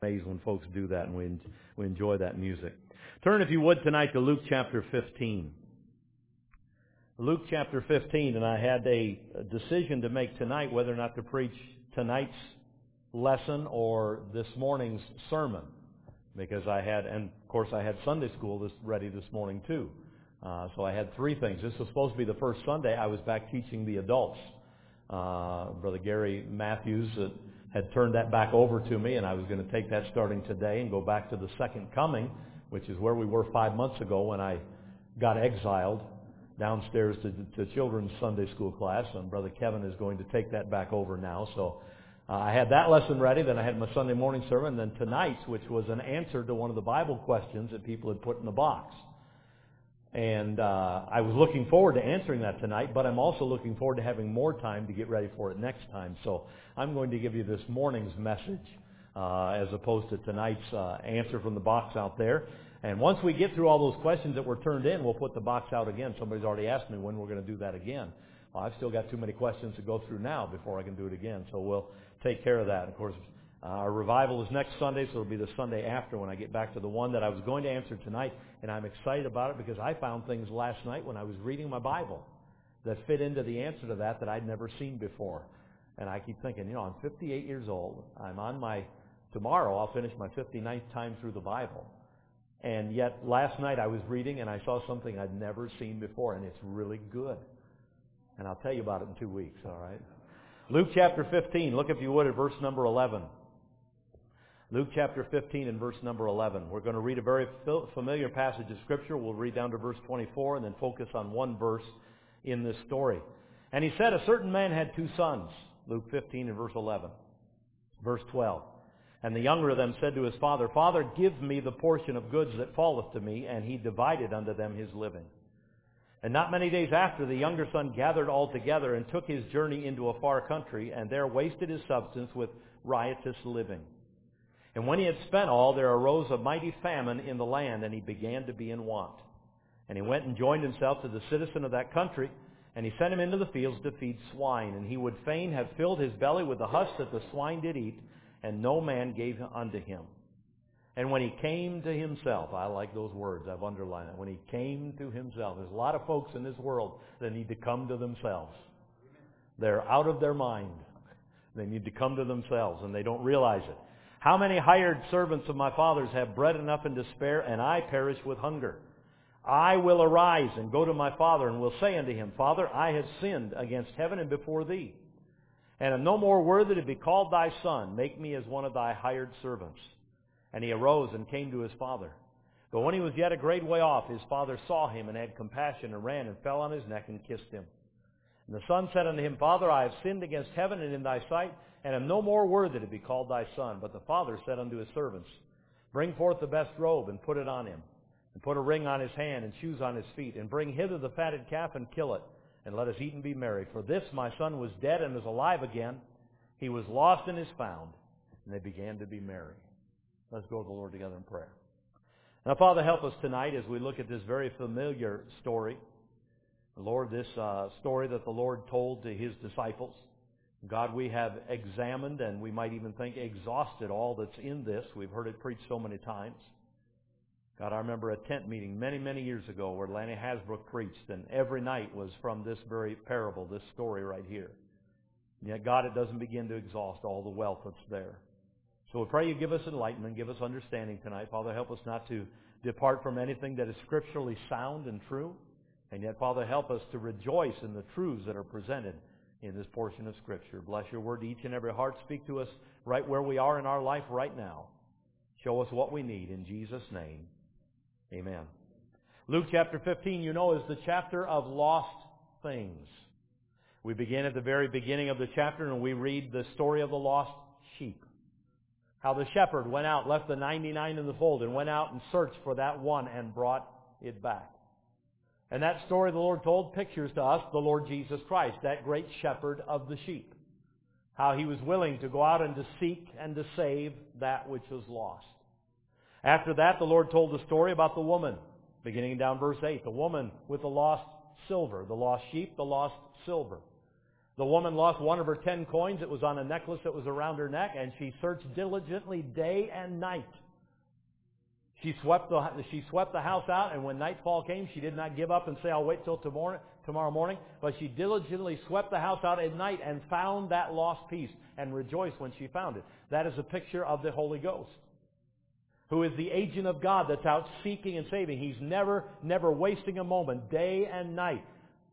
Amazed when folks do that, and we enjoy that music. Turn, if you would, tonight to Luke chapter 15. Luke chapter 15, and I had a decision to make tonight whether or not to preach tonight's lesson or this morning's sermon, because I had Sunday school ready this morning too. So I had three things. This was supposed to be the first Sunday I was back teaching the adults. Brother Gary Matthews had turned that back over to me, and I was going to take that starting today and go back to the second coming, which is where we were 5 months ago when I got exiled downstairs to children's Sunday school class, and Brother Kevin is going to take that back over now. So I had that lesson ready, then I had my Sunday morning sermon, and then tonight's, which was an answer to one of the Bible questions that people had put in the box. And I was looking forward to answering that tonight, but I'm also looking forward to having more time to get ready for it next time. So I'm going to give you this morning's message as opposed to tonight's answer from the box out there. And once we get through all those questions that were turned in, we'll put the box out again. Somebody's already asked me when we're going to do that again. Well, I've still got too many questions to go through now before I can do it again. So we'll take care of that. Of course, our revival is next Sunday, so it'll be the Sunday after when I get back to the one that I was going to answer tonight. And I'm excited about it because I found things last night when I was reading my Bible that fit into the answer to that I'd never seen before. And I keep thinking, I'm 58 years old. Tomorrow I'll finish my 59th time through the Bible. And yet last night I was reading and I saw something I'd never seen before, and it's really good. And I'll tell you about it in 2 weeks, all right? Luke chapter 15, look if you would at verse number 11. Luke chapter 15 and verse number 11. We're going to read a very familiar passage of Scripture. We'll read down to verse 24 and then focus on one verse in this story. And he said, a certain man had 2 sons. Luke 15 and verse 11. Verse 12. And the younger of them said to his father, Father, give me the portion of goods that falleth to me. And he divided unto them his living. And not many days after, the younger son gathered all together and took his journey into a far country, and there wasted his substance with riotous living. And when he had spent all, there arose a mighty famine in the land, and he began to be in want. And he went and joined himself to the citizen of that country, and he sent him into the fields to feed swine. And he would fain have filled his belly with the husk that the swine did eat, and no man gave unto him. And when he came to himself, I like those words, I've underlined it. When he came to himself, there's a lot of folks in this world that need to come to themselves. They're out of their mind. They need to come to themselves, and they don't realize it. How many hired servants of my father's have bread enough and to spare, and I perish with hunger? I will arise and go to my father, and will say unto him, Father, I have sinned against heaven and before thee, and am no more worthy to be called thy son. Make me as one of thy hired servants. And he arose and came to his father. But when he was yet a great way off, his father saw him, and had compassion, and ran and fell on his neck and kissed him. And the son said unto him, Father, I have sinned against heaven and in thy sight, and am no more worthy to be called thy son. But the father said unto his servants, Bring forth the best robe, and put it on him, and put a ring on his hand, and shoes on his feet, and bring hither the fatted calf, and kill it, and let us eat and be merry. For this my son was dead, and is alive again. He was lost, and is found. And they began to be merry. Let's go to the Lord together in prayer. Now, Father, help us tonight as we look at this very familiar story. Lord, this story that the Lord told to his disciples. God, we have examined, and we might even think exhausted all that's in this. We've heard it preached so many times. God, I remember a tent meeting many, many years ago where Lanny Hasbrook preached, and every night was from this very parable, this story right here. And yet, God, it doesn't begin to exhaust all the wealth that's there. So we pray you give us enlightenment, give us understanding tonight. Father, help us not to depart from anything that is scripturally sound and true. And yet, Father, help us to rejoice in the truths that are presented in this portion of Scripture. Bless your word to each and every heart. Speak to us right where we are in our life right now. Show us what we need in Jesus' name. Amen. Luke chapter 15, is the chapter of lost things. We begin at the very beginning of the chapter, and we read the story of the lost sheep. How the shepherd went out, left the 99 in the fold, and went out and searched for that one and brought it back. And that story the Lord told pictures to us the Lord Jesus Christ, that great shepherd of the sheep. How he was willing to go out and to seek and to save that which was lost. After that, the Lord told the story about the woman, beginning down verse 8, the woman with the lost silver, the lost sheep, the lost silver. The woman lost one of her 10 coins. It was on a necklace that was around her neck, and she searched diligently day and night. She swept the house out, and when nightfall came, she did not give up and say, I'll wait till tomorrow morning. But she diligently swept the house out at night and found that lost piece and rejoiced when she found it. That is a picture of the Holy Ghost, who is the agent of God that's out seeking and saving. He's never wasting a moment, day and night.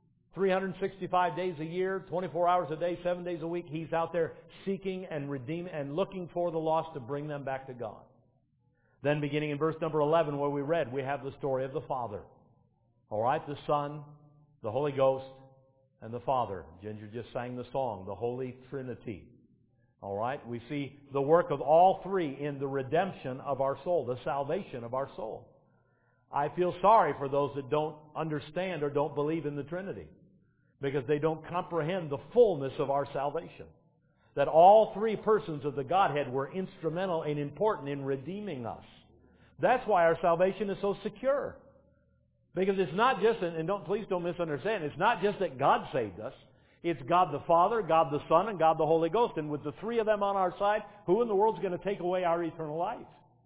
365 days a year, 24 hours a day, 7 days a week, He's out there seeking and redeeming and looking for the lost to bring them back to God. Then beginning in verse number 11 where we read, we have the story of the Father. All right, the Son, the Holy Ghost, and the Father. Ginger just sang the song, the Holy Trinity. All right, we see the work of all three in the redemption of our soul, the salvation of our soul. I feel sorry for those that don't understand or don't believe in the Trinity, because they don't comprehend the fullness of our salvation. That all three persons of the Godhead were instrumental and important in redeeming us. That's why our salvation is so secure. Because it's not just, and please don't misunderstand, it's not just that God saved us. It's God the Father, God the Son, and God the Holy Ghost. And with the three of them on our side, who in the world is going to take away our eternal life?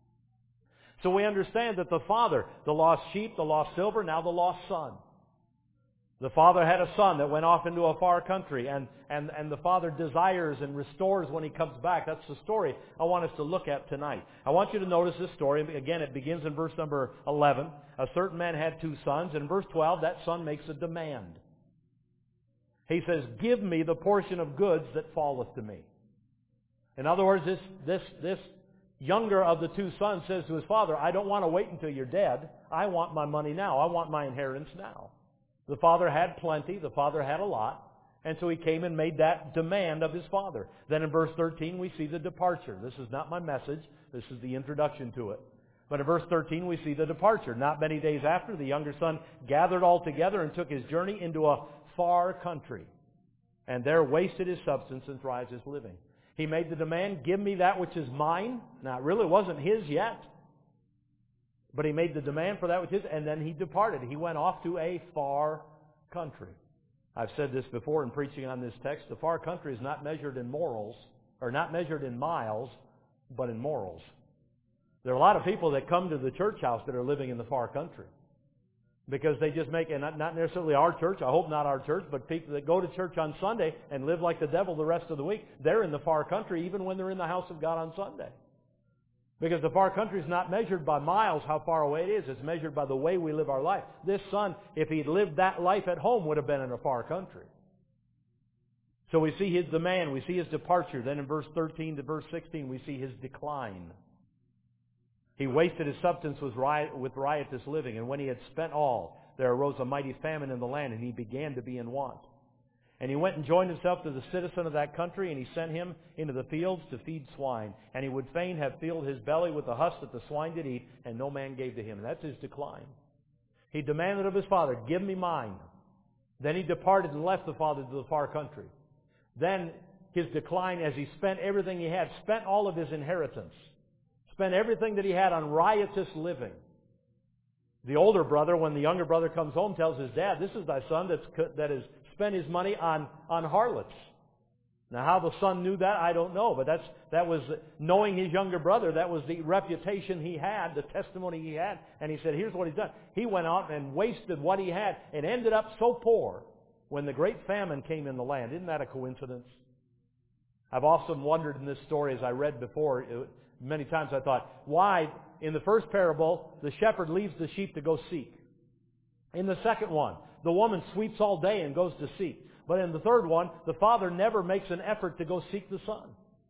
So we understand that the Father, the lost sheep, the lost silver, now the lost son. The Father had a son that went off into a far country, and the Father desires and restores when He comes back. That's the story I want us to look at tonight. I want you to notice this story. Again, it begins in verse number 11. A certain man had 2 sons. And in verse 12, that son makes a demand. He says, give me the portion of goods that falleth to me. In other words, this younger of the 2 sons says to his father, I don't want to wait until you're dead. I want my money now. I want my inheritance now. The father had plenty. The father had a lot. And so he came and made that demand of his father. Then in verse 13 we see the departure. This is not my message. This is the introduction to it. But in verse 13 we see the departure. Not many days after, the younger son gathered all together and took his journey into a far country. And there wasted his substance and thrived his living. He made the demand, give me that which is mine. Now it really wasn't his yet. But he made the demand for that which is, and then he departed. He went off to a far country. I've said this before in preaching on this text. The far country is not measured in morals, or not measured in miles, but in morals. There are a lot of people that come to the church house that are living in the far country. Because they just make, and not necessarily our church, I hope not our church, but people that go to church on Sunday and live like the devil the rest of the week, they're in the far country even when they're in the house of God on Sunday. Because the far country is not measured by miles, how far away it is. It's measured by the way we live our life. This son, if he'd lived that life at home, would have been in a far country. So we see his demand, we see his departure. Then in verse 13 to verse 16, we see his decline. He wasted his substance with riotous living, and when he had spent all, there arose a mighty famine in the land, and he began to be in want. And he went and joined himself to the citizen of that country, and he sent him into the fields to feed swine. And he would fain have filled his belly with the husk that the swine did eat, and no man gave to him. And that's his decline. He demanded of his father, give me mine. Then he departed and left the father to the far country. Then his decline, as he spent everything he had, spent all of his inheritance, spent everything that he had on riotous living. The older brother, when the younger brother comes home, tells his dad, this is thy son that has spent his money on harlots. Now, how the son knew that, I don't know. But that was, knowing his younger brother, that was the reputation he had, the testimony he had. And he said, here's what he's done. He went out and wasted what he had and ended up so poor when the great famine came in the land. Isn't that a coincidence? I've often wondered in this story, as I read before, many times I thought, why, in the first parable, the shepherd leaves the sheep to go seek. In the second one, the woman sweeps all day and goes to seek. But in the third one, the father never makes an effort to go seek the son.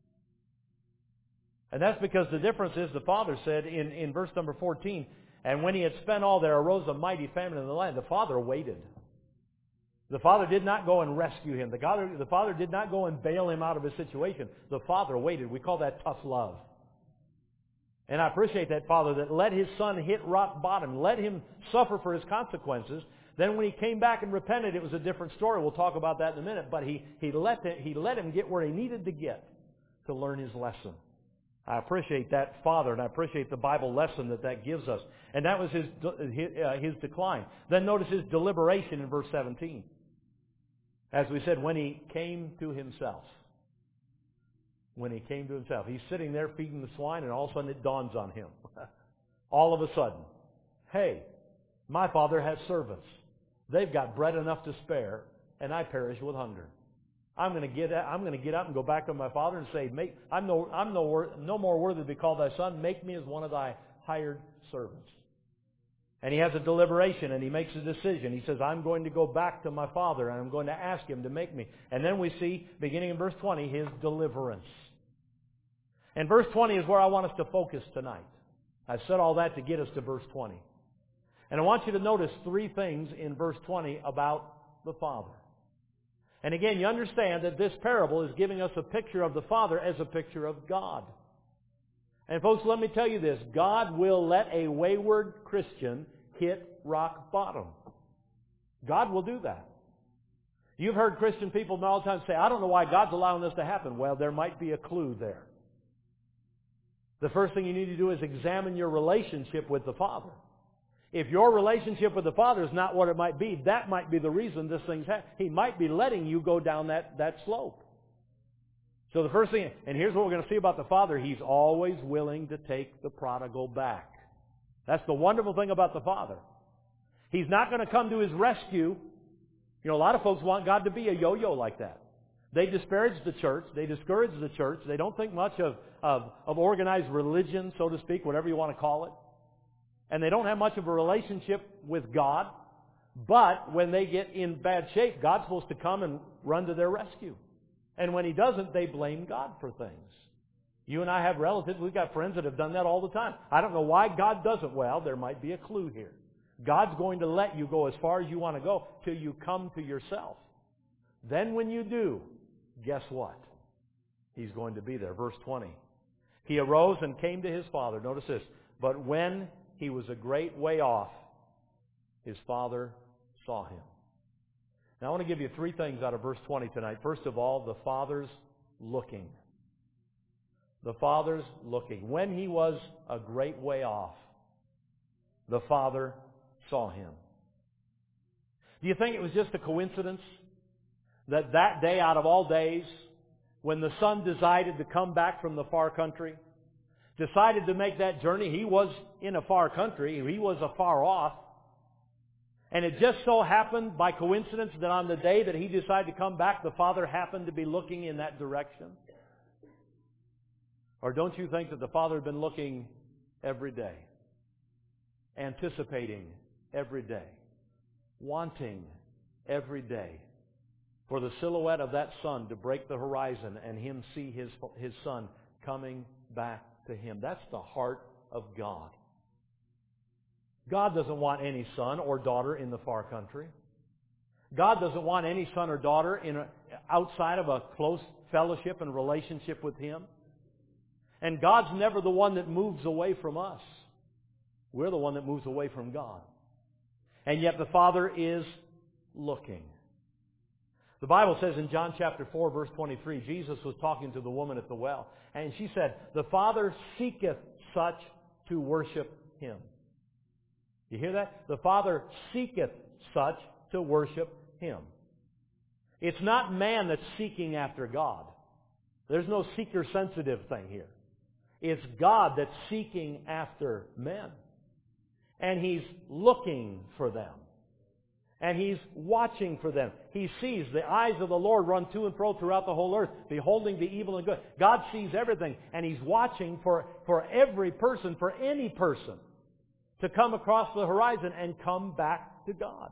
And that's because the difference is the father said in verse number 14, and when he had spent all, there arose a mighty famine in the land. The father waited. The father did not go and rescue him. The father did not go and bail him out of his situation. The father waited. We call that tough love. And I appreciate that father that let his son hit rock bottom, let him suffer for his consequences. Then when he came back and repented, it was a different story. We'll talk about that in a minute. But he let him get where he needed to get to learn his lesson. I appreciate that father, and I appreciate the Bible lesson that gives us. And that was his decline. Then notice his deliberation in verse 17. As we said, when he came to himself. When he came to himself. He's sitting there feeding the swine, and all of a sudden it dawns on him. All of a sudden. Hey, my father has servants. They've got bread enough to spare, and I perish with hunger. I'm going to get up and go back to my father and say, I'm no more worthy to be called thy son. Make me as one of thy hired servants. And he has a deliberation, and he makes a decision. He says, I'm going to go back to my father, and I'm going to ask him to make me. And then we see, beginning in verse 20, his deliverance. And verse 20 is where I want us to focus tonight. I've said all that to get us to verse 20. And I want you to notice three things in verse 20 about the Father. And again, you understand that this parable is giving us a picture of the Father as a picture of God. And folks, let me tell you this. God will let a wayward Christian hit rock bottom. God will do that. You've heard Christian people all the time say, I don't know why God's allowing this to happen. Well, there might be a clue there. The first thing you need to do is examine your relationship with the Father. If your relationship with the Father is not what it might be, that might be the reason this thing's happening. He might be letting you go down that slope. So the first thing, and here's what we're going to see about the Father, He's always willing to take the prodigal back. That's the wonderful thing about the Father. He's not going to come to His rescue. You know, a lot of folks want God to be a yo-yo like that. They disparage the church. They discourage the church. They don't think much of organized religion, so to speak, whatever you want to call it. And they don't have much of a relationship with God. But when they get in bad shape, God's supposed to come and run to their rescue. And when He doesn't, they blame God for things. You and I have relatives, we've got friends that have done that all the time. I don't know why God doesn't. Well, there might be a clue here. God's going to let you go as far as you want to go till you come to yourself. Then when you do, guess what? He's going to be there. Verse 20. He arose and came to his father. Notice this. But when he was a great way off, his father saw him. Now I want to give you three things out of verse 20 tonight. First of all, the Father's looking. The Father's looking. When he was a great way off, the Father saw him. Do you think it was just a coincidence that day out of all days, when the son decided to come back from the far country, decided to make that journey, he was in a far country, he was afar off, and it just so happened by coincidence that on the day that he decided to come back, the Father happened to be looking in that direction? Or don't you think that the Father had been looking every day, anticipating every day, wanting every day for the silhouette of that sun to break the horizon and him see his son coming back to him? That's the heart of God. God doesn't want any son or daughter in the far country. God doesn't want any son or daughter outside of a close fellowship and relationship with Him. And God's never the one that moves away from us. We're the one that moves away from God. And yet the Father is looking. The Bible says in John chapter 4, verse 23, Jesus was talking to the woman at the well. And she said, the Father seeketh such to worship Him. You hear that? The Father seeketh such to worship Him. It's not man that's seeking after God. There's no seeker-sensitive thing here. It's God that's seeking after men. And He's looking for them. And He's watching for them. He sees the eyes of the Lord run to and fro throughout the whole earth, beholding the evil and good. God sees everything, and He's watching for every person, for any person, to come across the horizon and come back to God.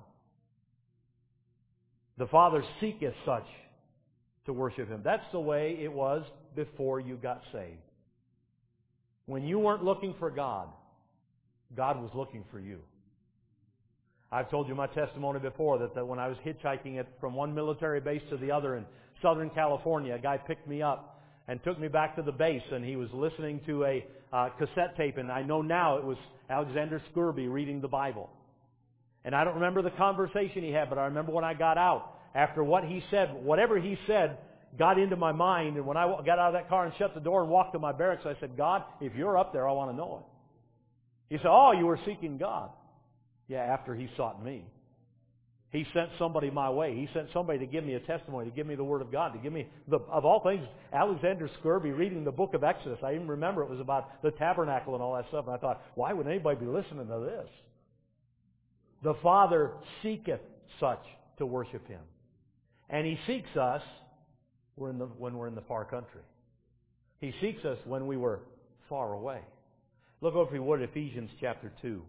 The Father seeketh such to worship Him. That's the way it was before you got saved. When you weren't looking for God, God was looking for you. I've told you my testimony before that when I was hitchhiking from one military base to the other in Southern California, a guy picked me up and took me back to the base, and he was listening to a cassette tape, and I know now it was Alexander Scourby reading the Bible. And I don't remember the conversation he had, but I remember when I got out, after what he said, whatever he said got into my mind, and when I got out of that car and shut the door and walked to my barracks, I said, God, if you're up there, I want to know it. He said, oh, you were seeking God. Yeah, after He sought me. He sent somebody my way. He sent somebody to give me a testimony, to give me the Word of God, to give me, of all things, Alexander Scourby reading the book of Exodus. I even remember it was about the tabernacle and all that stuff. And I thought, why would anybody be listening to this? The Father seeketh such to worship Him. And He seeks us when we're in the far country. He seeks us when we were far away. Look over, if you would, Ephesians chapter 2.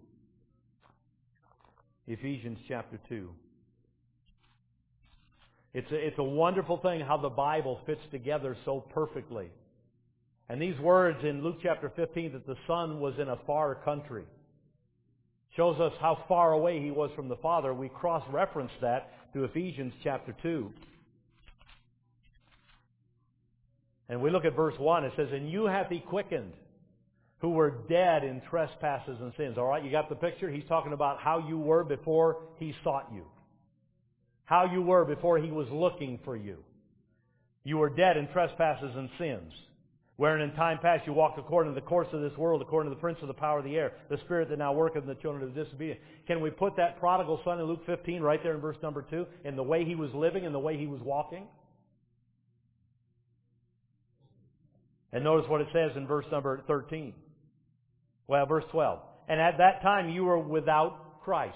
Ephesians chapter 2. It's a wonderful thing how the Bible fits together so perfectly. And these words in Luke chapter 15, that the Son was in a far country, shows us how far away He was from the Father. We cross-reference that to Ephesians chapter 2. And we look at verse 1. It says, "And you hath He quickened, who were dead in trespasses and sins." All right, you got the picture? He's talking about how you were before He sought you. How you were before He was looking for you. You were dead in trespasses and sins, wherein in time past you walked according to the course of this world, according to the prince of the power of the air, the spirit that now worketh in the children of disobedience. Can we put that prodigal son in Luke 15 right there in verse number 2, in the way he was living and the way he was walking? And notice what it says in verse number 13. Well, verse 12. "And at that time you were without Christ,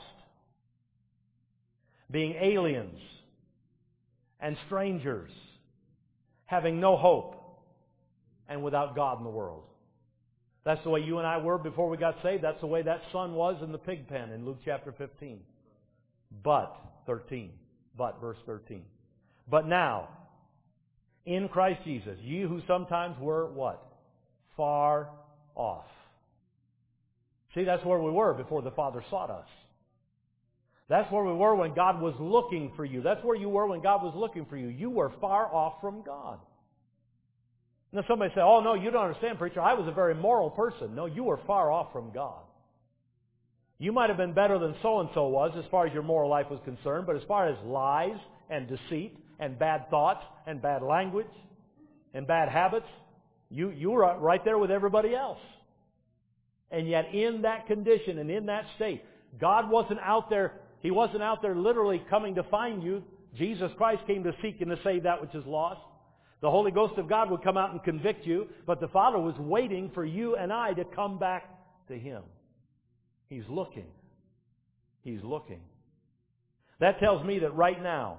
being aliens and strangers, having no hope, and without God in the world." That's the way you and I were before we got saved. That's the way that son was in the pig pen in Luke chapter 15. But, verse 13. "But now, in Christ Jesus, ye who sometimes were" what? "Far off." See, that's where we were before the Father sought us. That's where we were when God was looking for you. That's where you were when God was looking for you. You were far off from God. Now somebody say, "Oh no, you don't understand, preacher. I was a very moral person." No, you were far off from God. You might have been better than so-and-so was as far as your moral life was concerned, but as far as lies and deceit and bad thoughts and bad language and bad habits, you were right there with everybody else. And yet in that condition and in that state, God wasn't out there. He wasn't out there literally coming to find you. Jesus Christ came to seek and to save that which is lost. The Holy Ghost of God would come out and convict you, but the Father was waiting for you and I to come back to Him. He's looking. He's looking. That tells me that right now,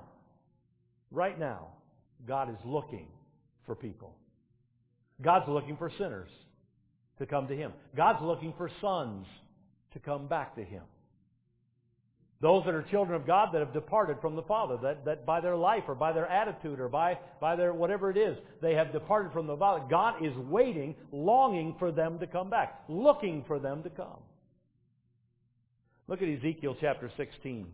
God is looking for people. God's looking for sinners to come to Him. God's looking for sons to come back to Him. Those that are children of God that have departed from the Father, that by their life or by their attitude or by their whatever it is, they have departed from the Father. God is waiting, longing for them to come back, looking for them to come. Look at Ezekiel chapter 16.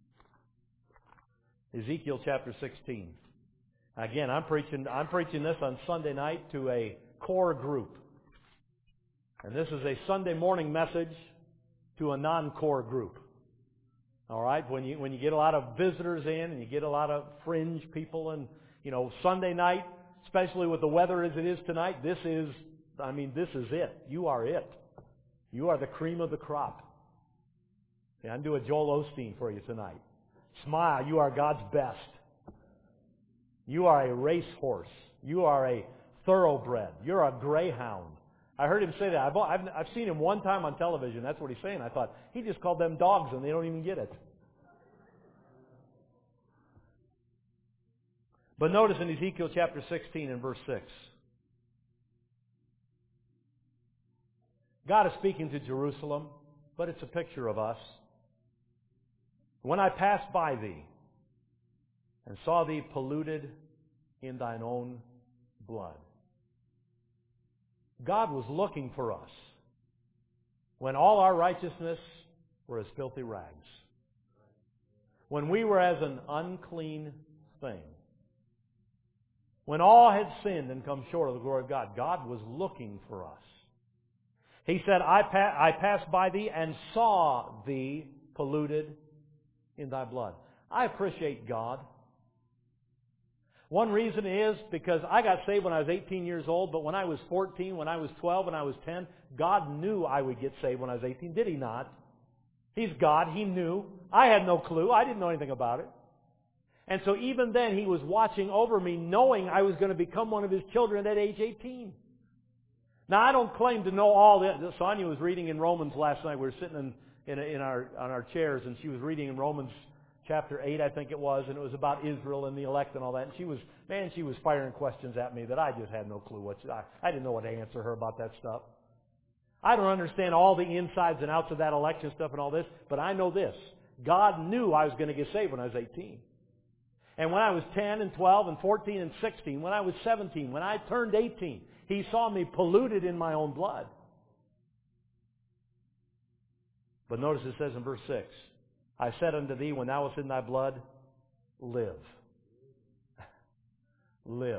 Ezekiel chapter 16. Again, I'm preaching this on Sunday night to a core group. And this is a Sunday morning message to a non-core group. All right? When you get a lot of visitors in and you get a lot of fringe people, and Sunday night, especially with the weather as it is tonight, this is it. You are it. You are the cream of the crop. Okay, I'm doing Joel Osteen for you tonight. Smile, you are God's best. You are a racehorse. You are a thoroughbred. You're a greyhound. I heard him say that. I've seen him one time on television. That's what he's saying. I thought, he just called them dogs and they don't even get it. But notice in Ezekiel chapter 16 and verse 6. God is speaking to Jerusalem, but it's a picture of us. "When I passed by thee, and saw thee polluted in thine own blood." God was looking for us when all our righteousness were as filthy rags. When we were as an unclean thing. When all had sinned and come short of the glory of God, God was looking for us. He said, I passed by thee and saw thee polluted in thy blood. I appreciate God. One reason is because I got saved when I was 18 years old, but when I was 14, when I was 12, when I was 10, God knew I would get saved when I was 18. Did He not? He's God. He knew. I had no clue. I didn't know anything about it. And so even then, He was watching over me, knowing I was going to become one of His children at age 18. Now, I don't claim to know all that. Sonia was reading in Romans last night. We were sitting on our chairs, and she was reading in Romans chapter 8, I think it was, and it was about Israel and the elect and all that. And she was firing questions at me that I just had no clue I didn't know what to answer her about that stuff. I don't understand all the insides and outs of that election stuff and all this, but I know this. God knew I was going to get saved when I was 18. And when I was 10 and 12 and 14 and 16, when I was 17, when I turned 18, He saw me polluted in my own blood. But notice it says in verse 6, I said unto thee, when thou wast in thy blood, live. Live.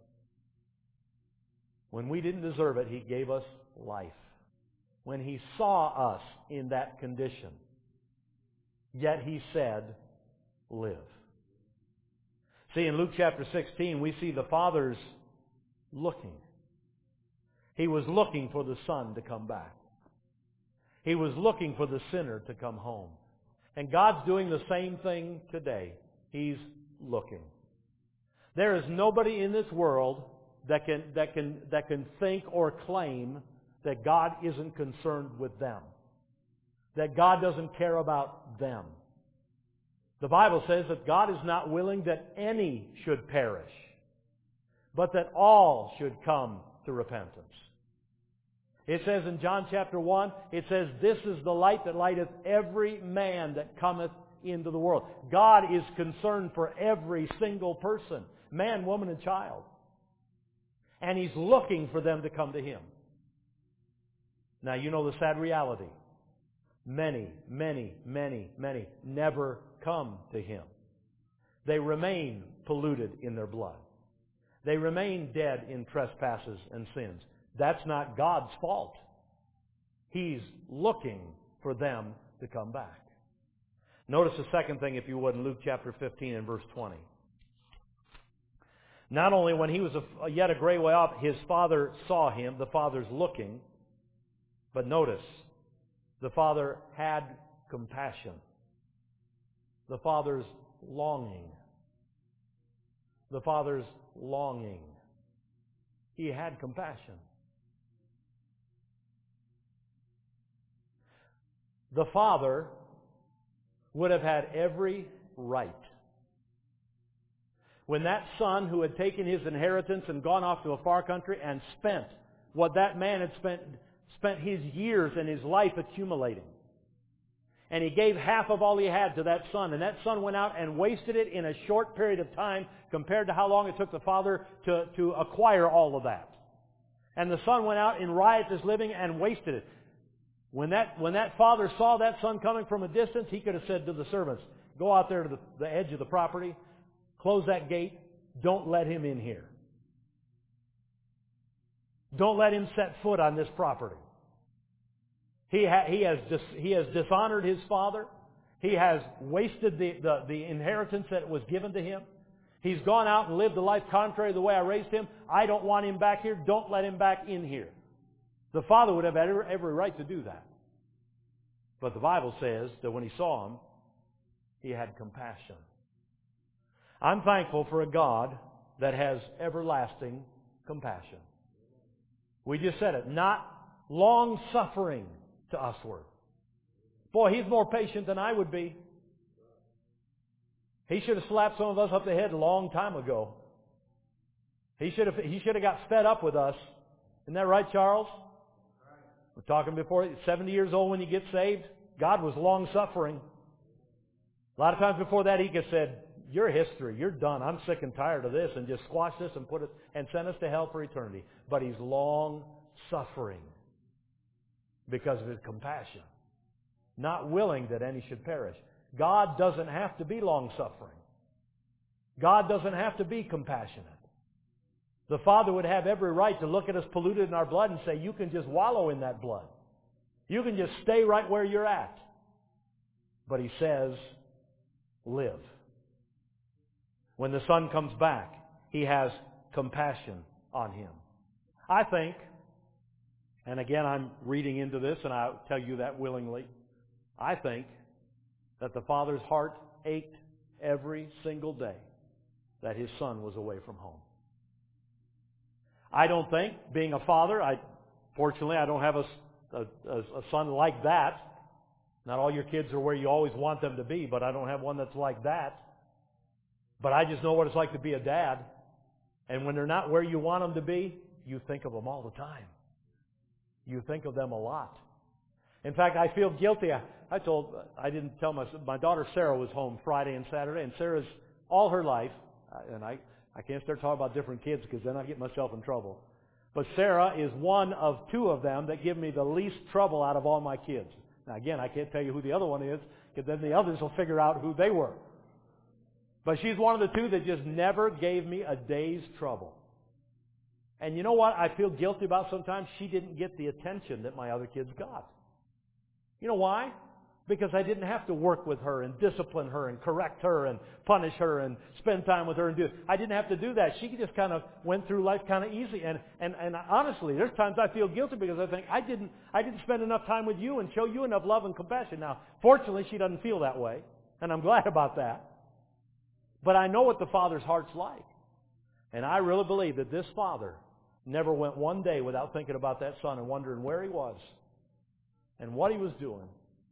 When we didn't deserve it, He gave us life. When He saw us in that condition, yet He said, live. See, in Luke chapter 16, we see the Father's looking. He was looking for the Son to come back. He was looking for the sinner to come home. And God's doing the same thing today. He's looking. There is nobody in this world that can think or claim that God isn't concerned with them. That God doesn't care about them. The Bible says that God is not willing that any should perish, but that all should come to repentance. It says in John chapter 1, it says, this is the light that lighteth every man that cometh into the world. God is concerned for every single person, man, woman, and child. And He's looking for them to come to Him. Now, you know the sad reality. Many, many, many, many never come to Him. They remain polluted in their blood. They remain dead in trespasses and sins. That's not God's fault. He's looking for them to come back. Notice the second thing, if you would, in Luke chapter 15 and verse 20. Not only when he was yet a great way off, His Father saw him, the Father's looking, but notice, the Father had compassion. The Father's longing. The Father's longing. He had compassion. The Father would have had every right. When that son who had taken his inheritance and gone off to a far country and spent what that man had spent his years and his life accumulating. And he gave half of all he had to that son. And that son went out and wasted it in a short period of time compared to how long it took the father to acquire all of that. And the son went out in riotous living and wasted it. When that father saw that son coming from a distance, he could have said to the servants, go out there to the edge of the property, close that gate, don't let him in here. Don't let him set foot on this property. He has dishonored his father. He has wasted the inheritance that was given to him. He's gone out and lived a life contrary to the way I raised him. I don't want him back here. Don't let him back in here. The father would have every right to do that. But the Bible says that when he saw him, he had compassion. I'm thankful for a God that has everlasting compassion. We just said it. Not long-suffering to usward. Boy, He's more patient than I would be. He should have slapped some of us up the head a long time ago. He should have got fed up with us. Isn't that right, Charles? We're talking before 70 years old when you get saved. God was long-suffering. A lot of times before that, He could have said, "You're history. You're done. I'm sick and tired of this," and just squash this and put it and send us to hell for eternity. But He's long-suffering because of His compassion, not willing that any should perish. God doesn't have to be long-suffering. God doesn't have to be compassionate. The Father would have every right to look at us polluted in our blood and say, you can just wallow in that blood. You can just stay right where you're at. But He says, live. When the Son comes back, He has compassion on him. I think, and again I'm reading into this and I'll tell you that willingly, I think that the Father's heart ached every single day that His Son was away from home. I don't think, being a father, fortunately I don't have a son like that. Not all your kids are where you always want them to be, but I don't have one that's like that. But I just know what it's like to be a dad. And when they're not where you want them to be, you think of them all the time. You think of them a lot. In fact, I feel guilty. I didn't tell my daughter Sarah was home Friday and Saturday, and Sarah's all her life, and I can't start talking about different kids because then I get myself in trouble. But Sarah is one of two of them that give me the least trouble out of all my kids. Now again, I can't tell you who the other one is, because then the others will figure out who they were. But she's one of the two that just never gave me a day's trouble. And you know what I feel guilty about sometimes? She didn't get the attention that my other kids got. You know why? Because I didn't have to work with her and discipline her and correct her and punish her and spend time with her and do it. I didn't have to do that. She just kind of went through life kind of easy. And honestly, there's times I feel guilty because I think I didn't spend enough time with you and show you enough love and compassion. Now, fortunately, she doesn't feel that way, and I'm glad about that. But I know what the Father's heart's like. And I really believe that this Father never went one day without thinking about that Son and wondering where he was and what he was doing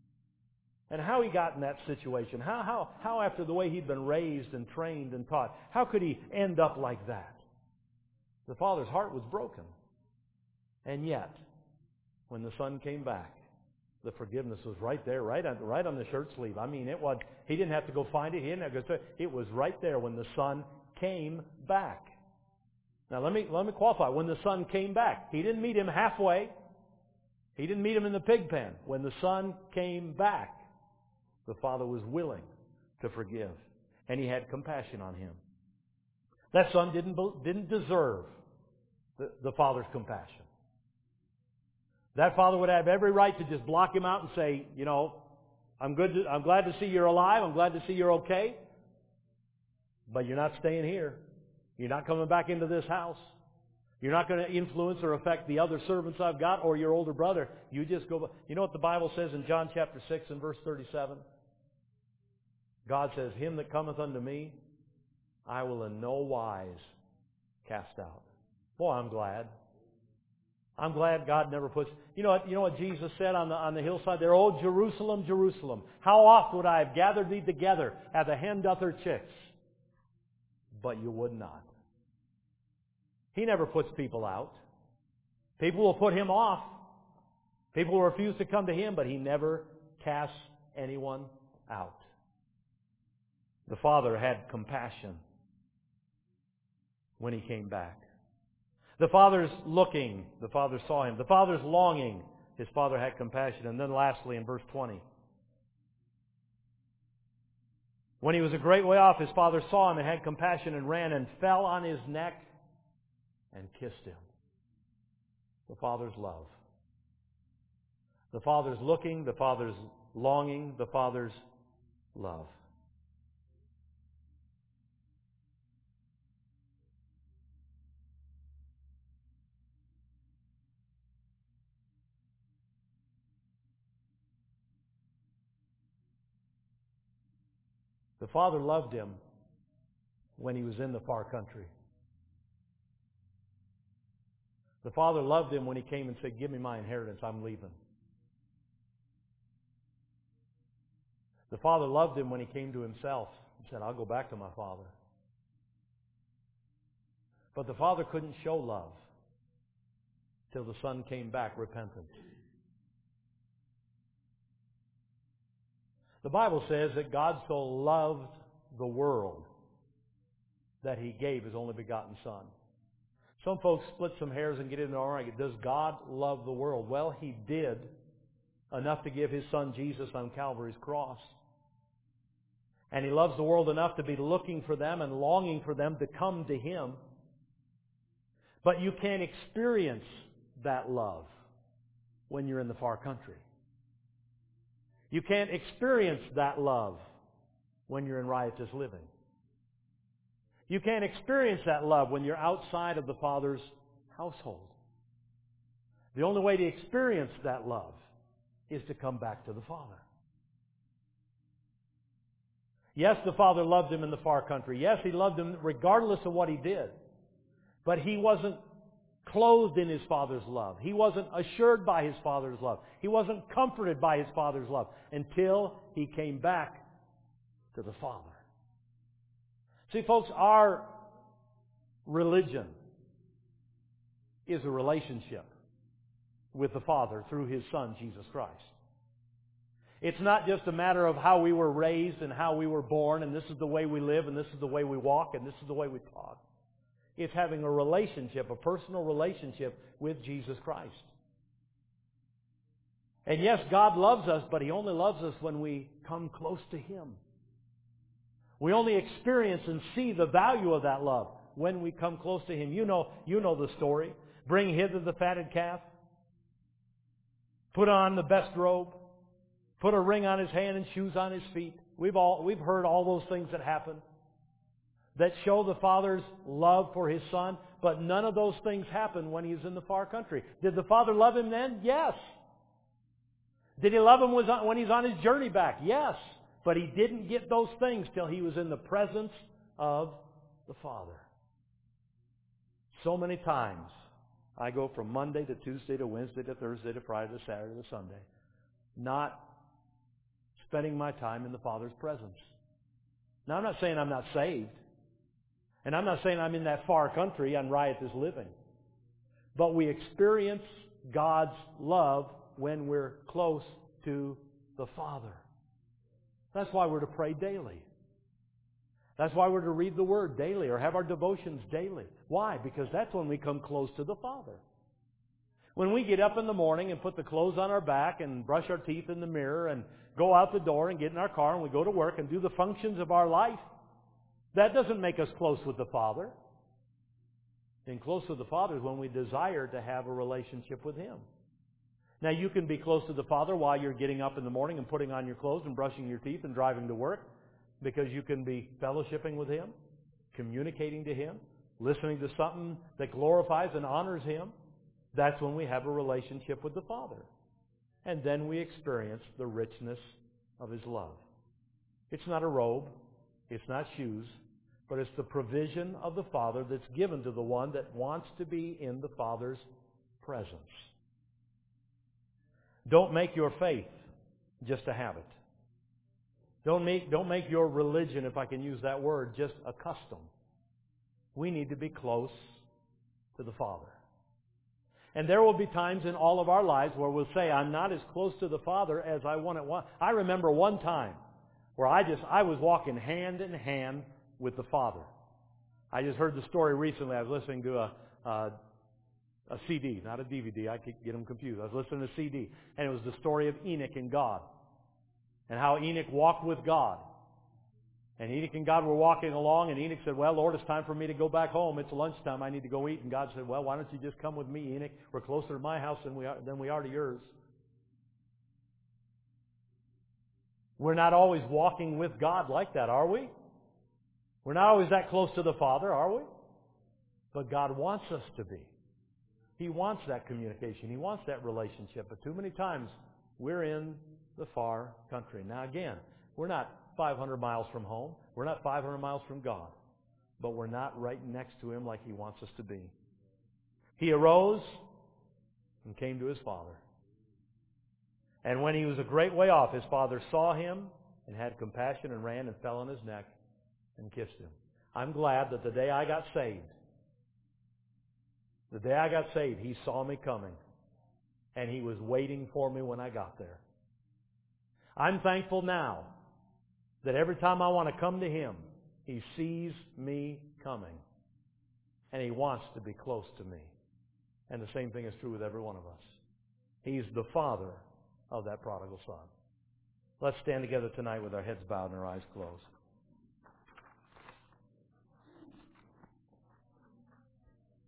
and how he got in that situation. How after the way he'd been raised and trained and taught, how could he end up like that? The Father's heart was broken. And yet, when the Son came back, the forgiveness was right there, right on the shirt sleeve. I mean, he didn't have to go find it. He didn't have to go say it. It was right there when the Son came back. Now let me qualify. When the Son came back, He didn't meet him halfway. He didn't meet him in the pig pen. When the Son came back, the Father was willing to forgive, and He had compassion on him. That Son didn't deserve the Father's compassion. That father would have every right to just block him out and say, you know, I'm glad to see you're alive. I'm glad to see you're okay. But you're not staying here. You're not coming back into this house. You're not going to influence or affect the other servants I've got or your older brother. You just go. You know what the Bible says in John chapter 6 and verse 37? God says, Him that cometh unto me, I will in no wise cast out. Boy, I'm glad. I'm glad God never puts... You know what Jesus said on the hillside there? Oh, Jerusalem, Jerusalem, how oft would I have gathered thee together as a hen doth her chicks? But you would not. He never puts people out. People will put Him off. People will refuse to come to Him, but He never casts anyone out. The Father had compassion when He came back. The Father's looking, the Father saw him. The Father's longing, His Father had compassion. And then lastly, in verse 20, when he was a great way off, His Father saw him and had compassion and ran and fell on His neck and kissed him. The Father's love. The Father's looking, the Father's longing, the Father's love. The Father loved him when he was in the far country. The Father loved him when he came and said, give me my inheritance, I'm leaving. The Father loved him when he came to himself and said, I'll go back to my Father. But the Father couldn't show love till the Son came back repentant. The Bible says that God so loved the world that He gave His only begotten Son. Some folks split some hairs and get into an argument. Does God love the world? Well, He did enough to give His Son Jesus on Calvary's cross. And He loves the world enough to be looking for them and longing for them to come to Him. But you can't experience that love when you're in the far country. You can't experience that love when you're in riotous living. You can't experience that love when you're outside of the Father's household. The only way to experience that love is to come back to the Father. Yes, the Father loved him in the far country. Yes, He loved him regardless of what he did. But he wasn't clothed in his Father's love. He wasn't assured by his Father's love. He wasn't comforted by his Father's love until he came back to the Father. See, folks, our religion is a relationship with the Father through His Son, Jesus Christ. It's not just a matter of how we were raised and how we were born, and this is the way we live, and this is the way we walk, and this is the way we talk. It's having a relationship, a personal relationship with Jesus Christ. And yes, God loves us, but He only loves us when we come close to Him. We only experience and see the value of that love when we come close to Him. You know the story. Bring hither the fatted calf. Put on the best robe. Put a ring on his hand and shoes on his feet. We've heard all those things that happen that show the Father's love for His Son, but none of those things happen when He's in the far country. Did the Father love him then? Yes. Did He love him when He's on His journey back? Yes. But He didn't get those things till He was in the presence of the Father. So many times I go from Monday to Tuesday to Wednesday to Thursday to Friday to Saturday to Sunday, not spending my time in the Father's presence. Now, I'm not saying I'm not saved. And I'm not saying I'm in that far country on riotous living. But we experience God's love when we're close to the Father. That's why we're to pray daily. That's why we're to read the Word daily or have our devotions daily. Why? Because that's when we come close to the Father. When we get up in the morning and put the clothes on our back and brush our teeth in the mirror and go out the door and get in our car and we go to work and do the functions of our life, that doesn't make us close with the Father. Being close with the Father is when we desire to have a relationship with Him. Now, you can be close to the Father while you're getting up in the morning and putting on your clothes and brushing your teeth and driving to work, because you can be fellowshipping with Him, communicating to Him, listening to something that glorifies and honors Him. That's when we have a relationship with the Father. And then we experience the richness of His love. It's not a robe. It's not shoes. But it's the provision of the Father that's given to the one that wants to be in the Father's presence. Don't make your faith just a habit. Don't make your religion, if I can use that word, just a custom. We need to be close to the Father. And there will be times in all of our lives where we'll say, I'm not as close to the Father as I want it. I remember one time where I was walking hand in hand with the Father. I just heard the story recently. I was listening to a CD, not a DVD. I could get them confused. I was listening to a CD, and it was the story of Enoch and God, and how Enoch walked with God. And Enoch and God were walking along, and Enoch said, well, Lord, it's time for me to go back home. It's lunchtime. I need to go eat. And God said, well, why don't you just come with me, Enoch? We're closer to my house than we are to yours. We're not always walking with God like that, are we? We're not always that close to the Father, are we? But God wants us to be. He wants that communication. He wants that relationship. But too many times, we're in the far country. Now again, we're not 500 miles from home. We're not 500 miles from God. But we're not right next to Him like He wants us to be. He arose and came to His Father. And when He was a great way off, His Father saw Him and had compassion and ran and fell on His neck and kissed Him. I'm glad that the day I got saved, He saw me coming. And He was waiting for me when I got there. I'm thankful now that every time I want to come to Him, He sees me coming. And He wants to be close to me. And the same thing is true with every one of us. He's the Father of that prodigal son. Let's stand together tonight with our heads bowed and our eyes closed.